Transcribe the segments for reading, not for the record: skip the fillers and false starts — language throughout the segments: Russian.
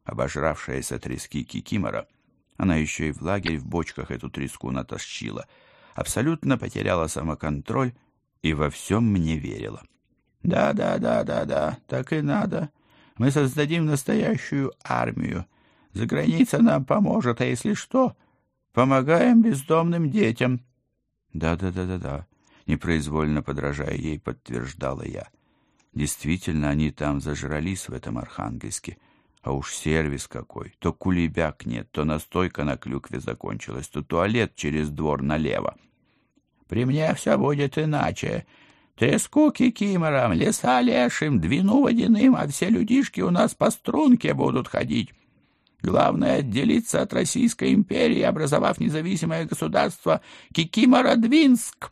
Обожравшаяся трески кикимора, она еще и в лагерь в бочках эту треску натащила, абсолютно потеряла самоконтроль и во всем мне верила. «Да, так и надо. Мы создадим настоящую армию. За граница нам поможет, а если что, помогаем бездомным детям». Да, непроизвольно подражая ей, подтверждала я. Действительно, они там зажрались в этом Архангельске. А уж сервис какой. То кулебяк нет, то настойка на клюкве закончилась, то туалет через двор налево. «При мне все будет иначе. Треску кикимором, леса лешим, двину водяным, а все людишки у нас по струнке будут ходить. Главное — отделиться от Российской империи, образовав независимое государство Кикимора-Двинск».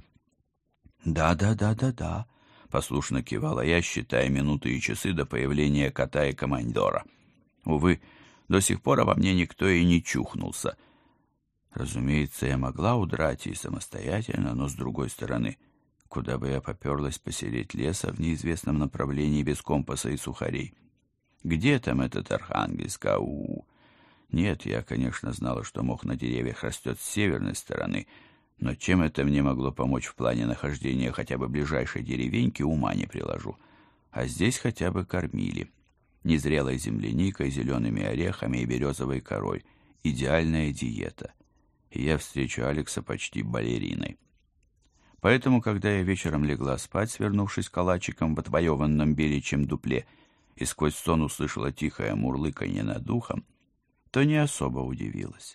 Да, послушно кивала я, считая минуты и часы до появления кота и командора. Увы, до сих пор обо мне никто и не чухнулся. Разумеется, я могла удрать и самостоятельно, но, с другой стороны, куда бы я поперлась посереть леса в неизвестном направлении без компаса и сухарей? Где там этот Архангельск? Нет, я, конечно, знала, что мох на деревьях растет с северной стороны, но чем это мне могло помочь в плане нахождения хотя бы ближайшей деревеньки, ума не приложу. А здесь хотя бы кормили. Незрелой земляникой, зелеными орехами и березовой корой. Идеальная диета. И я встречу Алекса почти балериной. Поэтому, когда я вечером легла спать, свернувшись калачиком в отвоеванном беличьем дупле, и сквозь сон услышала тихое мурлыканье над ухом, то не особо удивилась.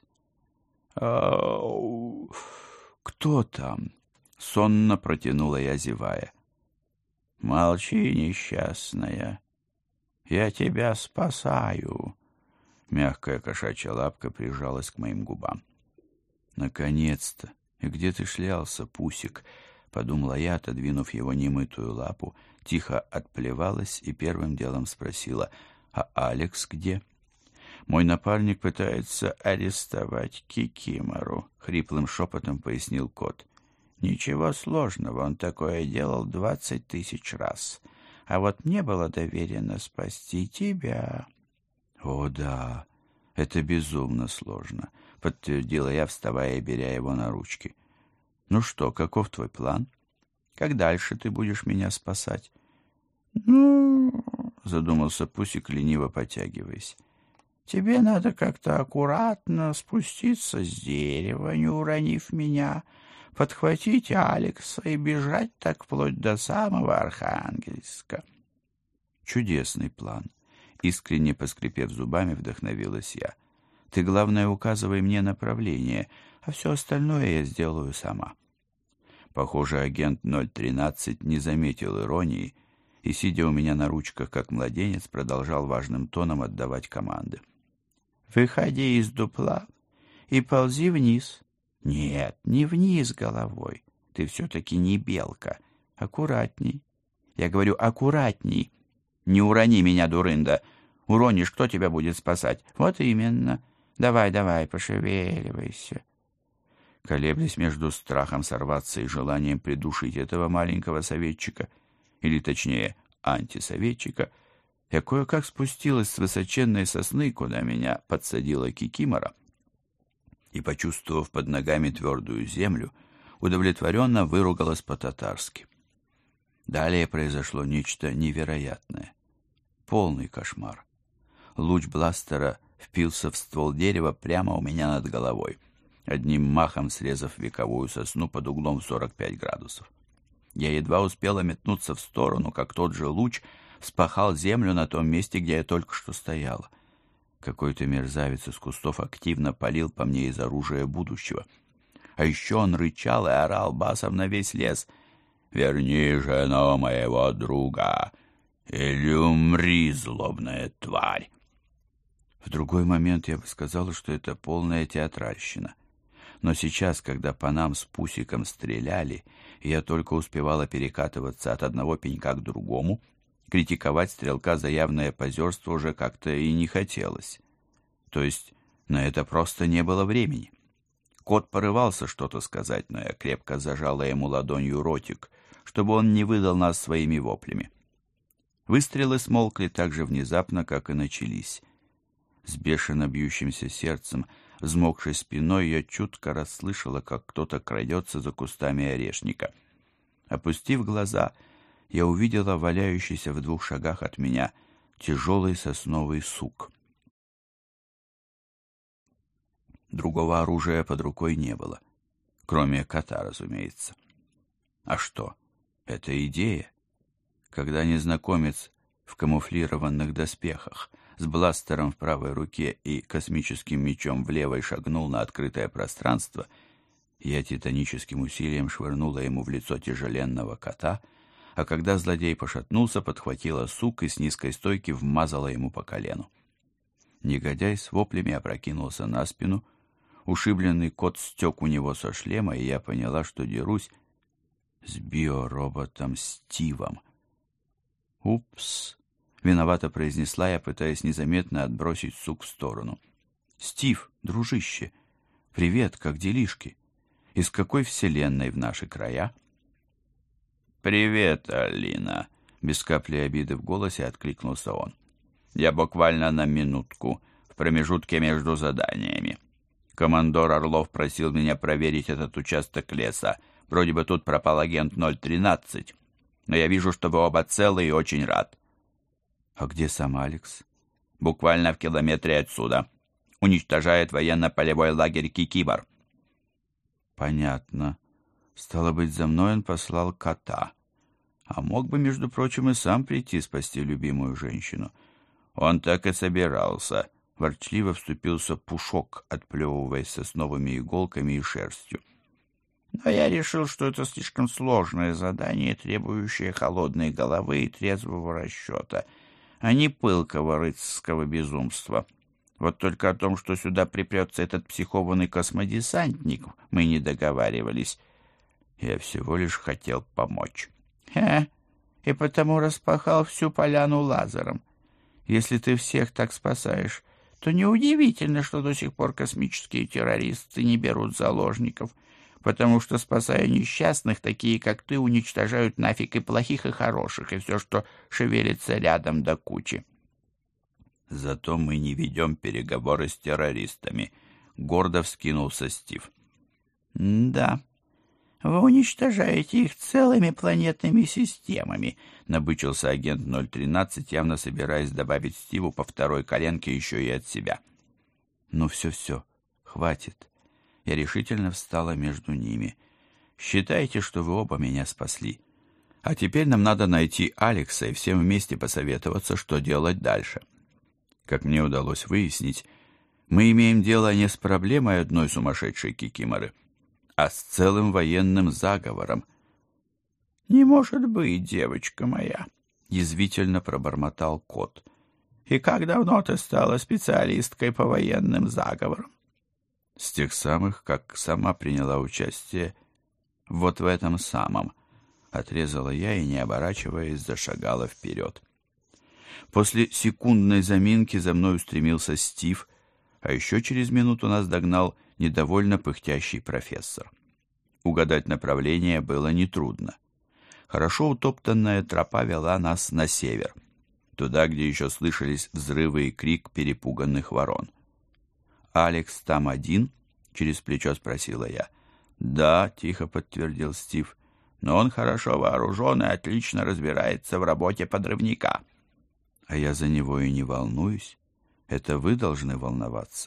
«Ау! Кто там?» — сонно протянула я, зевая. «Молчи, несчастная. Я тебя спасаю». Мягкая кошачья лапка прижалась к моим губам. «Наконец-то! И где ты шлялся, Пусик?» — подумала я, отодвинув его немытую лапу, тихо отплевалась и первым делом спросила: «А Алекс где?» «Мой напарник пытается арестовать Кикимору», — хриплым шепотом пояснил кот. «Ничего сложного, он такое делал 20 000 раз. А вот мне было доверено спасти тебя». «О да, это безумно сложно», — подтвердила я, вставая и беря его на ручки. «Ну что, каков твой план? Как дальше ты будешь меня спасать?» «Ну...» — задумался Пусик, лениво потягиваясь. «Тебе надо как-то аккуратно спуститься с дерева, не уронив меня, подхватить Алекса и бежать так вплоть до самого Архангельска». «Чудесный план», — искренне поскрипев зубами, вдохновилась я. «Ты, главное, указывай мне направление, а все остальное я сделаю сама». Похоже, агент 013 не заметил иронии и, сидя у меня на ручках, как младенец, продолжал важным тоном отдавать команды. «Выходи из дупла и ползи вниз». «Нет, не вниз головой. Ты все-таки не белка. Аккуратней. Я говорю, аккуратней. Не урони меня, дурында. Уронишь, кто тебя будет спасать?» «Вот именно. Давай, пошевеливайся». Колеблясь между страхом сорваться и желанием придушить этого маленького советчика, или точнее антисоветчика, я кое-как спустилась с высоченной сосны, куда меня подсадила Кикимора, и, почувствовав под ногами твердую землю, удовлетворенно выругалась по-татарски. Далее произошло нечто невероятное. Полный кошмар. Луч бластера впился в ствол дерева прямо у меня над головой, одним махом срезав вековую сосну под углом в 45 градусов. Я едва успела метнуться в сторону, как тот же луч вспахал землю на том месте, где я только что стояла. Какой-то мерзавец из кустов активно палил по мне из оружия будущего. А еще он рычал и орал басом на весь лес: «Верни жену моего друга, или умри, злобная тварь!» В другой момент я бы сказала, что это полная театральщина. Но сейчас, когда по нам с Пусиком стреляли, и я только успевала перекатываться от одного пенька к другому, критиковать стрелка за явное позерство уже как-то и не хотелось. То есть на это просто не было времени. Кот порывался что-то сказать, но я крепко зажала ему ладонью ротик, чтобы он не выдал нас своими воплями. Выстрелы смолкли так же внезапно, как и начались. С бешено бьющимся сердцем, взмокшей спиной, я чутко расслышала, как кто-то крадется за кустами орешника. Опустив глаза, я увидела валяющийся в 2 шагах от меня тяжелый сосновый сук. Другого оружия под рукой не было, кроме кота, разумеется. А что? Это идея. Когда незнакомец в камуфлированных доспехах с бластером в правой руке и космическим мечом в левой шагнул на открытое пространство, я титаническим усилием швырнула ему в лицо тяжеленного кота, а когда злодей пошатнулся, подхватила сук и с низкой стойки вмазала ему по колену. Негодяй с воплями опрокинулся на спину, ушибленный кот стек у него со шлема, и я поняла, что дерусь с биороботом Стивом. «Упс!» — виновато произнесла я, пытаясь незаметно отбросить сук в сторону. «Стив, дружище, привет, как делишки? Из какой вселенной в наши края?» «Привет, Алина!» — без капли обиды в голосе откликнулся он. «Я буквально на минутку, в промежутке между заданиями. Командор Орлов просил меня проверить этот участок леса. Вроде бы тут пропал агент 013. Но я вижу, что вы оба целы и очень рад». «А где сам Алекс?» «Буквально в километре отсюда. Уничтожает военно-полевой лагерь Кикимор». «Понятно. Стало быть, за мной он послал кота. А мог бы, между прочим, и сам прийти спасти любимую женщину». «Он так и собирался», — ворчливо вступился Пушок, отплевываясь сосновыми иголками и шерстью. «Но я решил, что это слишком сложное задание, требующее холодной головы и трезвого расчета, а не пылкого рыцарского безумства. Вот только о том, что сюда припрется этот психованный космодесантник, мы не договаривались. Я всего лишь хотел помочь». И потому распахал всю поляну лазером. Если ты всех так спасаешь, то неудивительно, что до сих пор космические террористы не берут заложников, потому что, спасая несчастных, такие, как ты, уничтожают нафиг и плохих, и хороших, и все, что шевелится рядом до кучи. «Зато мы не ведем переговоры с террористами», — гордо вскинулся Стив. «Да, вы уничтожаете их целыми планетными системами», — набычился агент 013, явно собираясь добавить Стиву по второй коленке еще и от себя. «Ну все, хватит». Я решительно встала между ними. «Считайте, что вы оба меня спасли. А теперь нам надо найти Алекса и всем вместе посоветоваться, что делать дальше». Как мне удалось выяснить, мы имеем дело не с проблемой одной сумасшедшей Кикиморы, а с целым военным заговором. «Не может быть, девочка моя», — язвительно пробормотал кот. «И как давно ты стала специалисткой по военным заговорам?» «С тех самых, как сама приняла участие вот в этом самом», — отрезала я и, не оборачиваясь, зашагала вперед. После секундной заминки за мной устремился Стив, а еще через минуту нас догнал недовольно пыхтящий профессор. Угадать направление было нетрудно. Хорошо утоптанная тропа вела нас на север, туда, где еще слышались взрывы и крик перепуганных ворон. «Алекс там один?» — через плечо спросила я. «Да», — тихо подтвердил Стив, — «но он хорошо вооружен и отлично разбирается в работе подрывника». «А я за него и не волнуюсь. Это вы должны волноваться».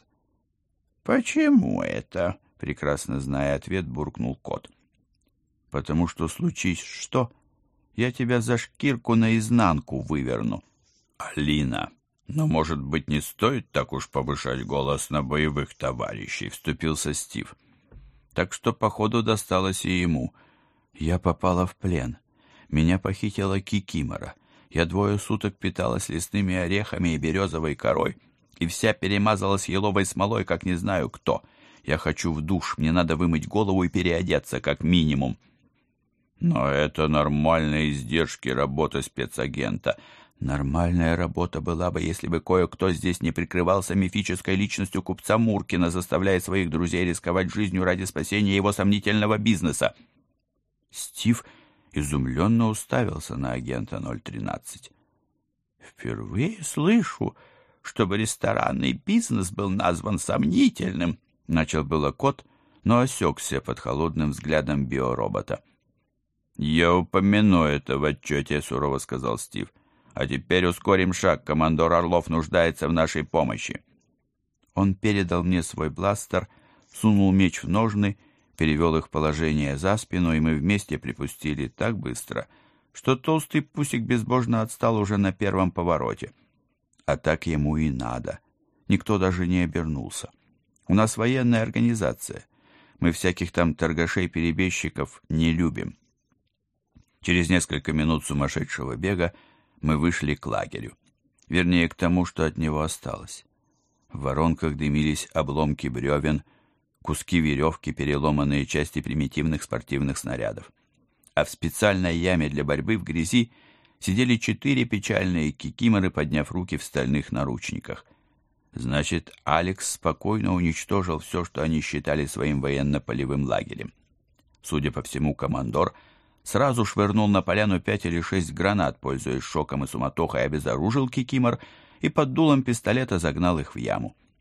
«Почему это?» — прекрасно зная ответ, буркнул кот. «Потому что, случись что, я тебя за шкирку наизнанку выверну». «Алина, но, может быть, не стоит так уж повышать голос на боевых товарищей?» — вступился Стив. Так что, походу, досталось и ему. Я попала в плен. Меня похитила Кикимора. Я 2 суток питалась лесными орехами и березовой корой, и вся перемазалась еловой смолой, как не знаю кто. Я хочу в душ, мне надо вымыть голову и переодеться, как минимум». «Но это нормальные издержки работы спецагента». «Нормальная работа была бы, если бы кое-кто здесь не прикрывался мифической личностью купца Муркина, заставляя своих друзей рисковать жизнью ради спасения его сомнительного бизнеса». Стив изумленно уставился на агента 013. «Впервые слышу, чтобы ресторанный бизнес был назван сомнительным», — начал было кот, но осекся под холодным взглядом биоробота. «Я упомяну это в отчете», — сурово сказал Стив. «А теперь ускорим шаг, командор Орлов нуждается в нашей помощи». Он передал мне свой бластер, сунул меч в ножны, перевел их в положение за спину, и мы вместе припустили так быстро, что толстый пусик безбожно отстал уже на первом повороте. А так ему и надо. Никто даже не обернулся. У нас военная организация. Мы всяких там торгашей-перебежчиков не любим. Через несколько минут сумасшедшего бега мы вышли к лагерю. Вернее, к тому, что от него осталось. В воронках дымились обломки бревен, куски веревки, переломанные части примитивных спортивных снарядов. А в специальной яме для борьбы в грязи сидели 4 печальные кикиморы, подняв руки в стальных наручниках. Значит, Алекс спокойно уничтожил все, что они считали своим военно-полевым лагерем. Судя по всему, командор сразу швырнул на поляну 5 или 6 гранат, пользуясь шоком и суматохой, обезоружил кикимор и под дулом пистолета загнал их в яму.